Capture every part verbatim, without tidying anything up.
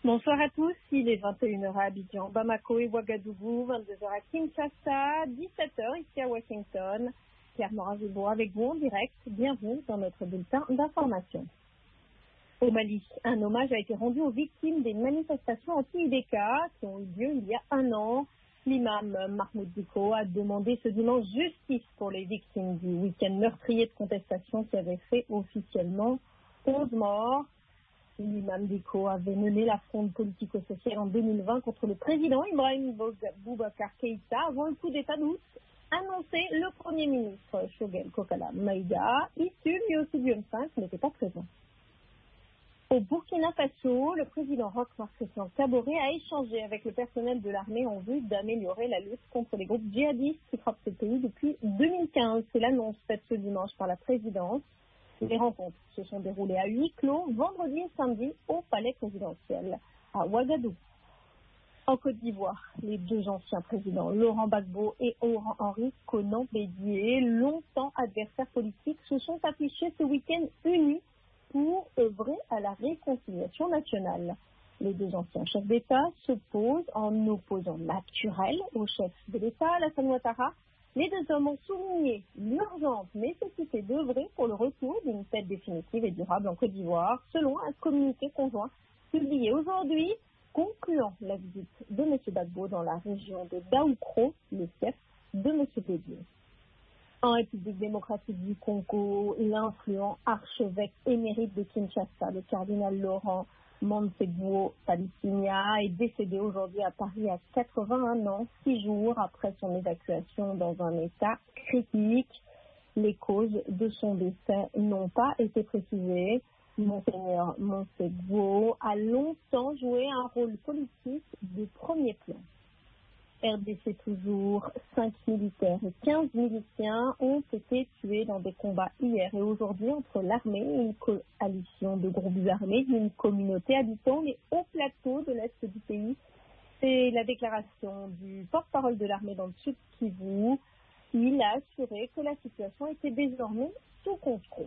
Bonsoir à tous, il est vingt et une heures à Abidjan, Bamako et Ouagadougou, vingt-deux heures à Kinshasa, dix-sept heures ici à Washington. Claire Morin-Gébaud avec vous en direct, bienvenue dans notre bulletin d'information. Au Mali, un hommage a été rendu aux victimes des manifestations anti-I D K qui ont eu lieu il y a un an. L'imam Mahmoud Dicko a demandé ce dimanche justice pour les victimes du week-end meurtrier de contestation qui avait fait officiellement onze morts. L'imam Dicko avait mené la fronde politico-sociale en deux mille vingt contre le président Ibrahim Boubacar Keïta avant le coup d'État d'août, annoncé le Premier ministre Choguel Kokala Maïga, issu lui aussi du M cinq, n'était pas présent. Au Burkina Faso, le président Roch Marc Christian Kaboré a échangé avec le personnel de l'armée en vue d'améliorer la lutte contre les groupes djihadistes qui frappent ce pays depuis deux mille quinze. C'est l'annonce faite ce dimanche par la présidence. Les rencontres se sont déroulées à huis clos vendredi et samedi au palais présidentiel à Ouagadougou. En Côte d'Ivoire, les deux anciens présidents Laurent Gbagbo et Henri Konan Bédié, longtemps adversaires politiques, se sont affichés ce week-end unis pour œuvrer à la réconciliation nationale. Les deux anciens chefs d'État s'opposent en opposant naturel au chef de l'État, Alassane Ouattara. Les deux hommes ont souligné l'urgente nécessité d'œuvrer pour le retour d'une paix définitive et durable en Côte d'Ivoire, selon un communiqué conjoint publié aujourd'hui, concluant la visite de M. Gbagbo dans la région de Daoukro, le fief de M. Bédié. En République démocratique du Congo, l'influent archevêque émérite de Kinshasa, le cardinal Laurent Montebouo Palicinia, est décédé aujourd'hui à Paris à quatre-vingt-un ans, six jours après son évacuation dans un état critique. Les causes de son décès n'ont pas été précisées. Monseigneur Montebouo a longtemps joué un rôle politique de premier plan. R D C toujours, cinq militaires et quinze miliciens ont été tués dans des combats hier et aujourd'hui entre l'armée et une coalition de groupes armés d'une communauté habitant les hauts plateaux de l'est du pays. C'est la déclaration du porte-parole de l'armée dans le sud Kivu. Il a assuré que la situation était désormais sous contrôle.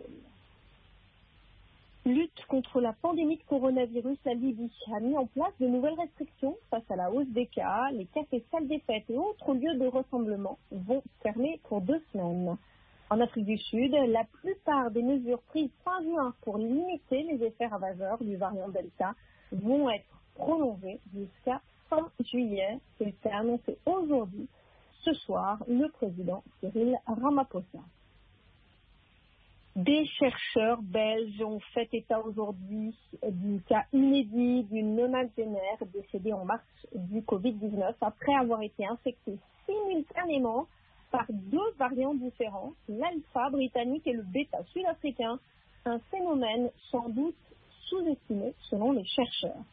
Lutte contre la pandémie de coronavirus, la Libye a mis en place de nouvelles restrictions face à la hausse des cas. Les cafés, salles des fêtes et autres lieux de rassemblement vont fermer pour deux semaines. En Afrique du Sud, la plupart des mesures prises fin juin pour limiter les effets ravageurs du variant Delta vont être prolongées jusqu'à fin juillet. C'est annoncé aujourd'hui, ce soir, le président Cyril Ramaphosa. Des chercheurs belges ont fait état aujourd'hui du cas inédit d'une nonagénaire décédée en mars du covid dix-neuf après avoir été infectée simultanément par deux variants différents, l'alpha britannique et le bêta sud-africain, un phénomène sans doute sous-estimé selon les chercheurs.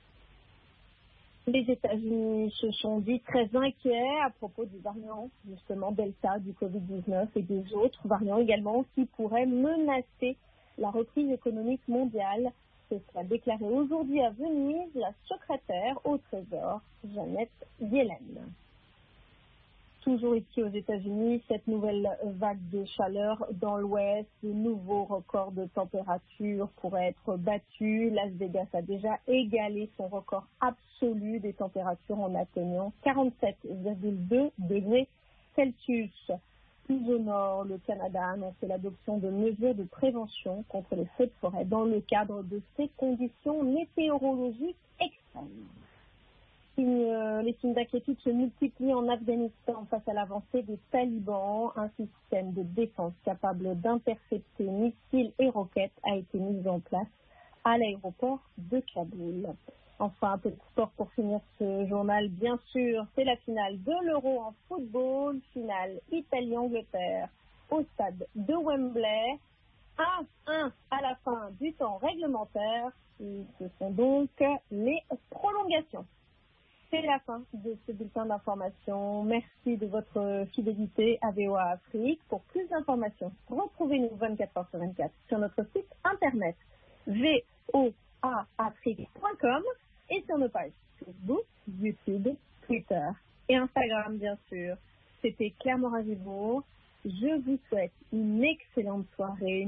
Les États-Unis se sont dit très inquiets à propos du variant, justement, Delta du covid dix-neuf et des autres variants également qui pourraient menacer la reprise économique mondiale. C'est ce qu'a déclaré aujourd'hui à Venise la secrétaire au Trésor, Janet Yellen. Toujours ici aux États-Unis, cette nouvelle vague de chaleur dans l'ouest, de nouveaux records de température pourraient être battus. Las Vegas a déjà égalé son record absolu des températures en atteignant quarante-sept virgule deux degrés Celsius. Plus au nord, le Canada a annoncé l'adoption de mesures de prévention contre les feux de forêt dans le cadre de ces conditions météorologiques extrêmes. Les signes d'inquiétude se multiplient en Afghanistan face à l'avancée des talibans. Un système de défense capable d'intercepter missiles et roquettes a été mis en place à l'aéroport de Kaboul. Enfin, un peu de sport pour finir ce journal. Bien sûr, c'est la finale de l'Euro en football, finale Italie-Angleterre au stade de Wembley. un un à la fin du temps réglementaire. Et ce sont donc les prolongations. C'est la fin de ce bulletin d'information. Merci de votre fidélité à V O A Afrique. Pour plus d'informations, retrouvez-nous vingt-quatre heures sur vingt-quatre sur notre site internet v o a afrique point com et sur nos pages Facebook, YouTube, Twitter et Instagram, bien sûr. C'était Claire Morin-Gébaud. Je vous souhaite une excellente soirée.